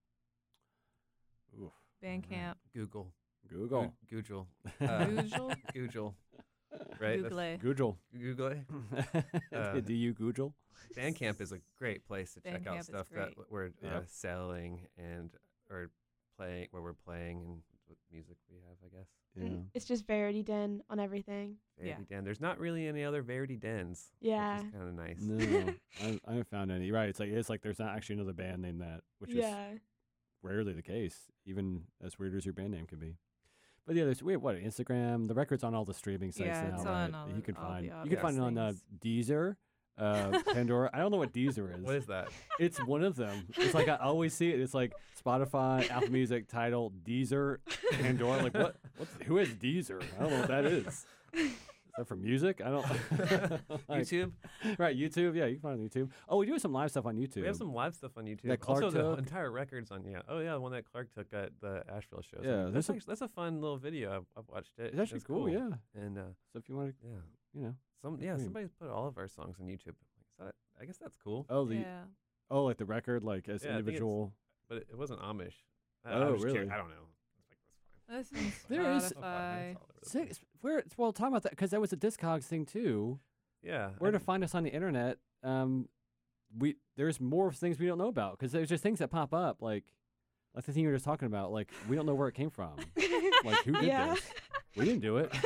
Oof. Bandcamp. Google. Google. Goo- Google. Uh, Google. Google. Right? That's- Google. Google. Google. Uh, Do you Google? Bandcamp is a great place to check Bandcamp out is stuff that great. we're uh, Yep. selling and or playing where we're playing and what music we have, I guess. Yeah. And it's just Verity Den on everything. Verity Yeah. Den. There's not really any other Verity Dens. Yeah. Which is kind of nice. No, I, I haven't found any. Right? It's like it's like there's not actually another band named that, which is yeah. rarely the case, even as weird as your band name can be. But yeah, there's wait, what Instagram. The record's on all the streaming sites Yeah, now, it's right? on all you the- can all find the you can obvious find it on uh, things. Deezer, uh, Pandora. I don't know what Deezer is. What is that? It's one of them. It's like I always see it. It's like Spotify, Apple Music, Tidal, Deezer, Pandora. Like what? What's, who has Deezer? I don't know what that is. Is that for music? I don't. Like- YouTube. Right, YouTube. Yeah, you can find it on YouTube. Oh, we do have some live stuff on YouTube. We have some live stuff on YouTube. That Clark also, the took. entire records on yeah. Oh yeah, the one that Clark took at the Asheville show. Yeah, that's there's a- actually, that's a fun little video. I've, I've watched it. It's actually cool, Yeah. And uh, So if you want to, yeah, you know. some yeah, I mean- somebody's put all of our songs on YouTube. Is that, I guess that's cool. Oh, the Yeah. oh, like the record, like as Yeah, I think it's- individual. But it, it wasn't Amish. I, Oh, I'm just curious. really? I don't know. It's like, that's fine. Listen, There is- I'll find Spotify. it. It's all over the place. Six, where well, talking about that because that was a Discogs thing too. Yeah. Where I- to find us on the internet? Um, we there's more things we don't know about because there's just things that pop up like like the thing you were just talking about. Like we don't know where it came from. Like who did Yeah. this? We didn't do it.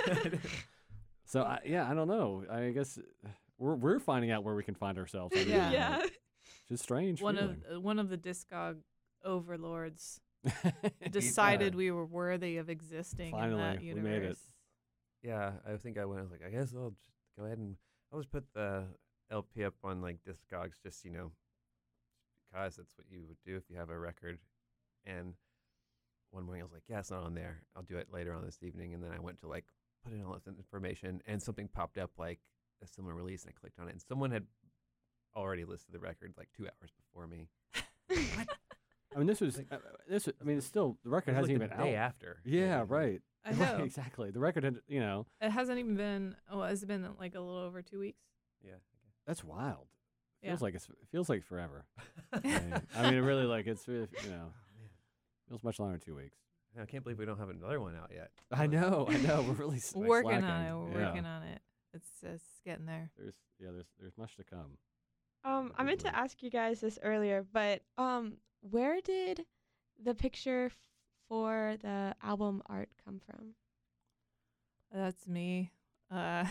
So I, yeah, I don't know. I guess we're we're finding out where we can find ourselves. on the Yeah. internet. Yeah. Which is strange. One feeling. of uh, one of the Discog overlords decided we were worthy of existing in Finally, that we universe. made it. Yeah, I think I went. I was like, I guess I'll just go ahead and I'll just put the L P up on like Discogs, just you know, because that's what you would do if you have a record. And one morning I was like, yeah, it's not on there. I'll do it later on this evening. And then I went to like put in all this information, and something popped up like a similar release, and I clicked on it, and someone had already listed the record like two hours before me. I mean, this was uh, this. I mean, it's still the record It was hasn't like even the been day out. after. Yeah, maybe. right. I Right, know. exactly. The record had, you know, It hasn't even been. Oh, it's been like a little over two weeks. Yeah. that's wild. Yeah. Feels like it's it feels like forever. I mean, I mean, it really like it's really, you know, feels much longer than two weeks. I can't believe we don't have another one out yet. I know, I know. We're really s- like, Working on slacking. it. We're Yeah. working on it. It's it's getting there. There's yeah, there's there's much to come. Um, I meant to Hopefully. ask you guys this earlier, but um, where did the picture f- for the album art come from? That's me. Uh,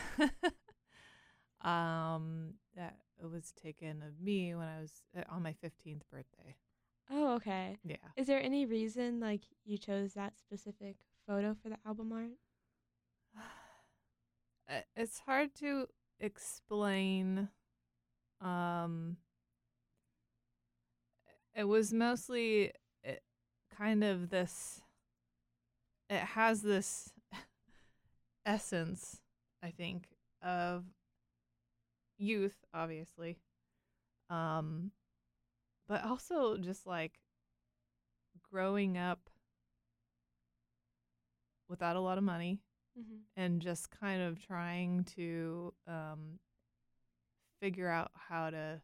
um, that it was taken of me when I was uh, on my fifteenth birthday. Oh, okay. Yeah. Is there any reason like you chose that specific photo for the album art? Uh, It's hard to explain. Um, it was mostly it, kind of this. It has this essence, I think, of youth, obviously, um, but also just like growing up without a lot of money Mm-hmm. and just kind of trying to um, figure out how to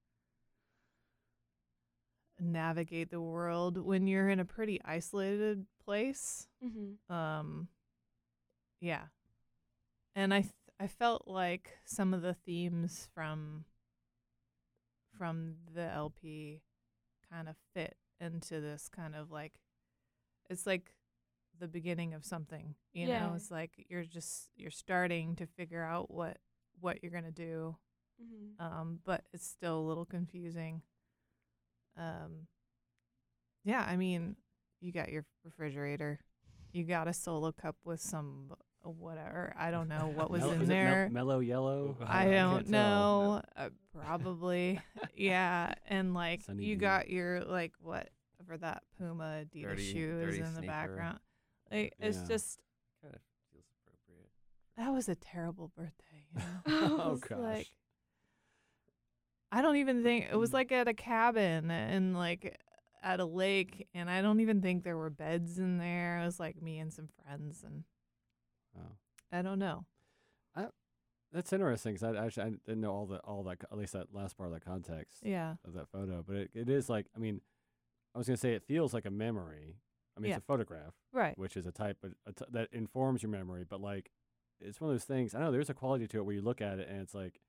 navigate the world when you're in a pretty isolated place. Mm-hmm. Um, yeah, and I th- I felt like some of the themes from from the L P kind of fit into this kind of like it's like the beginning of something, you Yeah. know. It's like you're just you're starting to figure out what what you're gonna do, Mm-hmm. um, but it's still a little confusing. Um, yeah, I mean, you got your refrigerator, you got a solo cup with some uh, whatever. I don't know what was Mel- in is it mel- there. mellow yellow. I can't don't tell. know. Uh, probably, yeah. And like Sunny you D. got your like what for that Puma Adidas Dirty- shoes dirty in the sneaker. background. Like it's Yeah. just Kind of feels appropriate. that was a terrible birthday. You know? Oh, It's gosh. Like, I don't even think it was like at a cabin and like at a lake, and I don't even think there were beds in there. It was like me and some friends, and Oh. I don't know. That's interesting because I actually I didn't know all the all that at least that last part of that context Yeah, of that photo, but it, it is like I mean, I was gonna say it feels like a memory. I mean, Yeah. it's a photograph, right. which is a type of a t- that informs your memory, but like it's one of those things. I know there's a quality to it where you look at it and it's like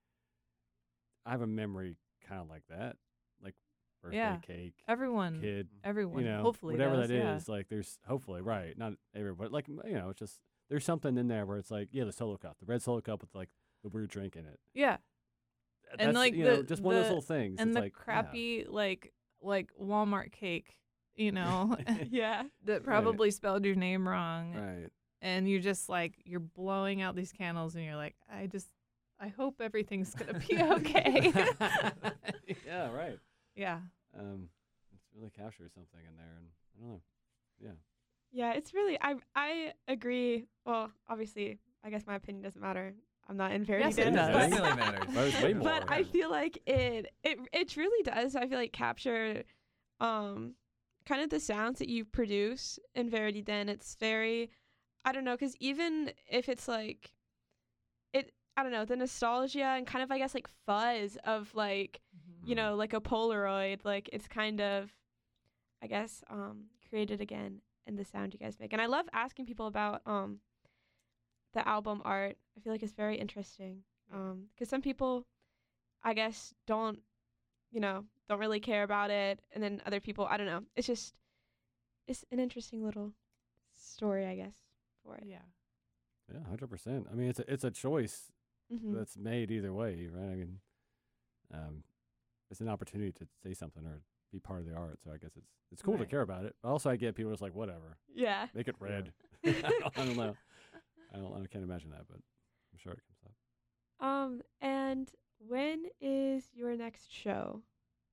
I have a memory kind of like that, like birthday Yeah. cake, Everyone, kid, everyone, you know, hopefully whatever does, that is. yeah. Like there's hopefully right, not everybody, like you know, it's just there's something in there where it's like yeah, the solo cup, the red solo cup with like the weird drink in it. Yeah, That's, And, like, you know, the- just one of those the- little things. and it's the like, yeah. crappy like like Walmart cake, you know, Yeah. that probably spelled your name wrong, Right. and you're just like you're blowing out these candles, and you're like, I just, I hope everything's gonna be okay. yeah, right. Yeah, Um, it's really captures something in there, and I don't know. Yeah. Yeah, it's really I I agree. Well, obviously, I guess my opinion doesn't matter. I'm not in Verity Yes, it Dance, does. but- Definitely matters. Matters way more. but I feel like it it it truly does. I feel like capture um kind of the sounds that you produce in Verity Den. It's very I don't know, because even if it's like it I don't know, the nostalgia and kind of I guess like fuzz of like you know like a Polaroid, like it's kind of I guess um created again in the sound you guys make. And I love asking people about um the album art. I feel like it's very interesting. Um, because some people, I guess, don't, you know, don't really care about it, and then other people, I don't know. It's just, it's an interesting little story, I guess, for it. yeah. Yeah, hundred percent. I mean, it's a it's a choice Mm-hmm. that's made either way, right? I mean, um, it's an opportunity to say something or be part of the art. So I guess it's it's cool to Right. care about it. But also, I get people just like whatever, Yeah. make it Yeah. red. I, don't, I don't know. I don't. I can't imagine that, but I'm sure it comes up. Um, and when is your next show?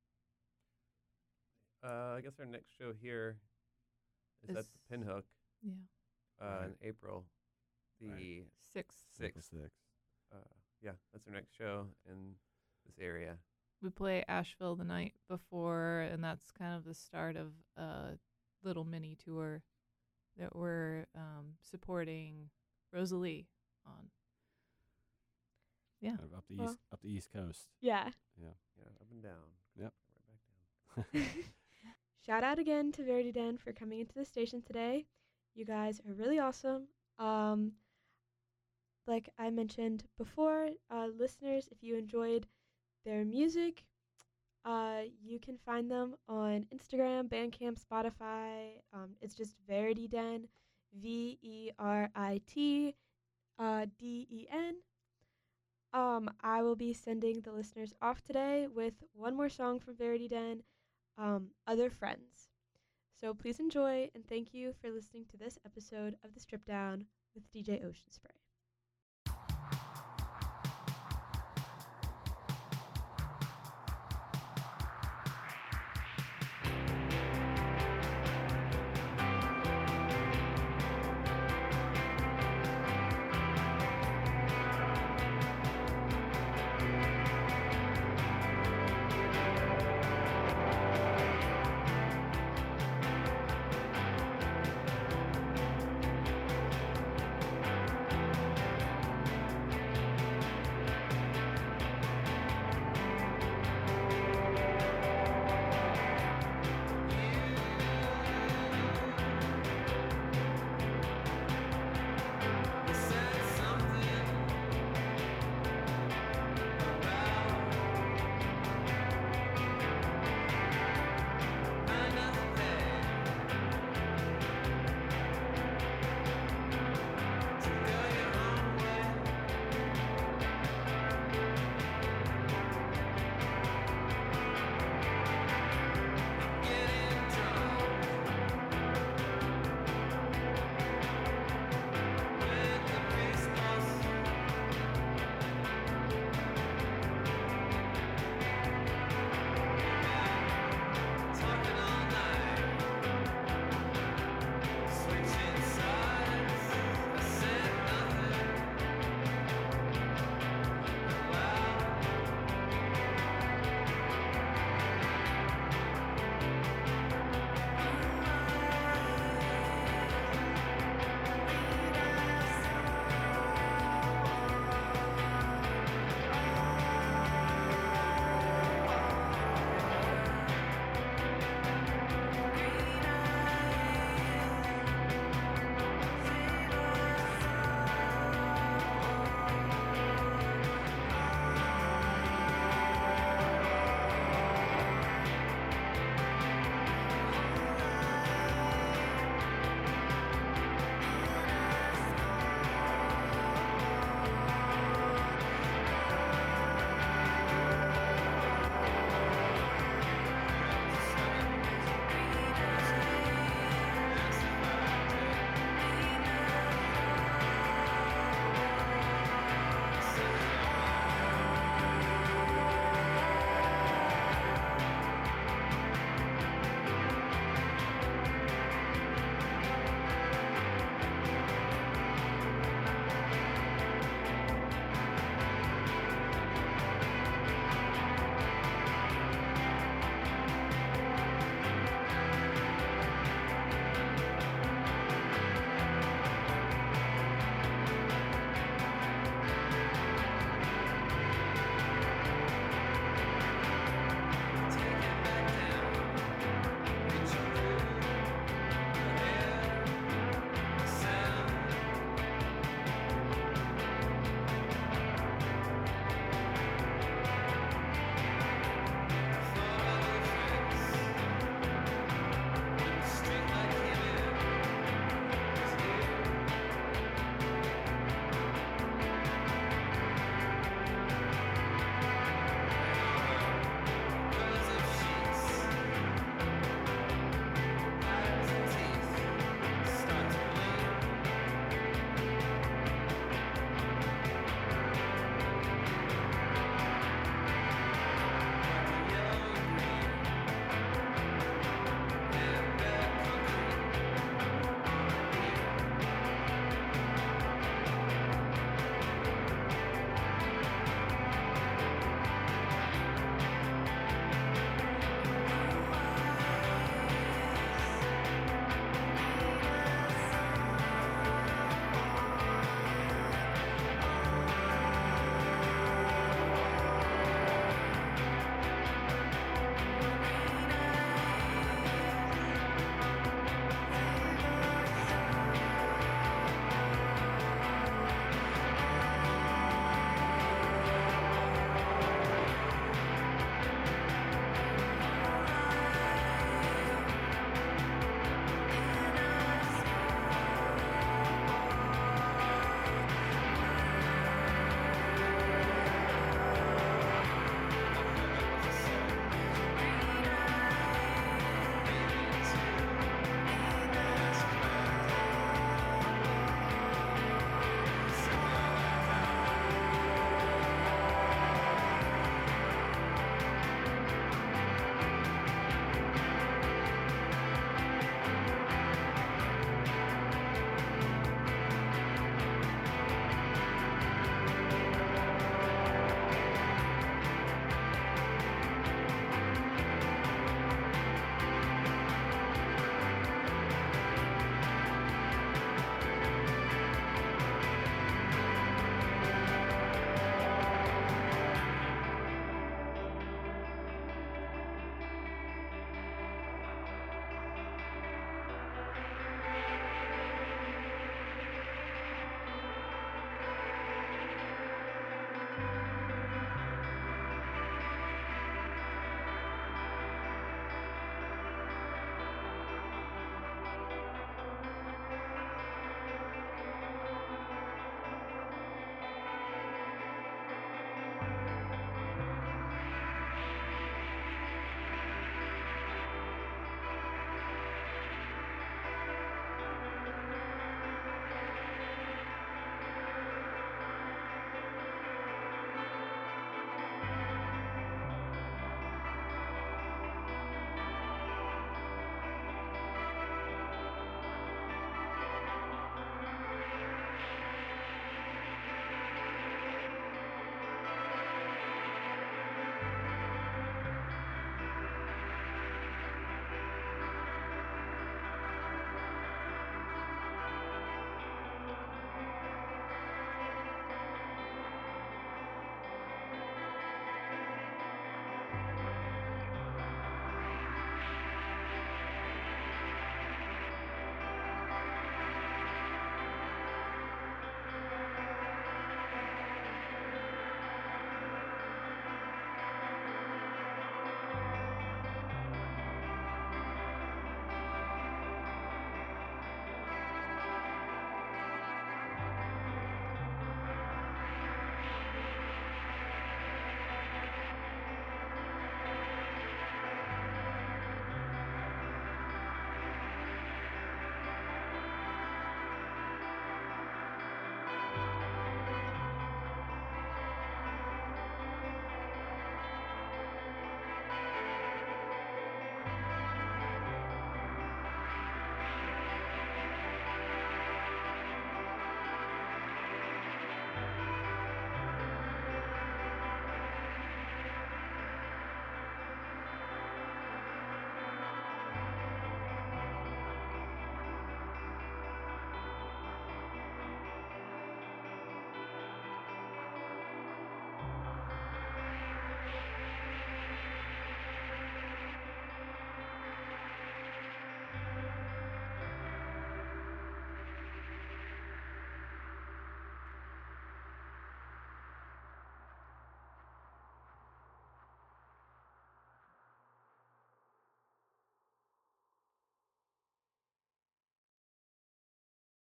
Uh, I guess our next show here is at Is- the Pinhook Yeah. uh, Right. in April, the Right. Six. April sixth. sixth. Uh, yeah, that's our next show in this area. We play Asheville the night before, and that's kind of the start of a little mini tour that we're um, supporting Rosalie on. Yeah. Kind of up the Well- east, up the East Coast. Yeah. Yeah, up and down. Yep. Right back down. Shout out again to Verity Den for coming into the station today. You guys are really awesome. Um, like I mentioned before, uh, listeners, if you enjoyed their music, uh, you can find them on Instagram, Bandcamp, Spotify. Um, it's just Verity Den, V E R I T uh, D E N. Um, I will be sending the listeners off today with one more song from Verity Den, um, Other Friends. So please enjoy, and thank you for listening to this episode of The Strip Down with D J Ocean Spray.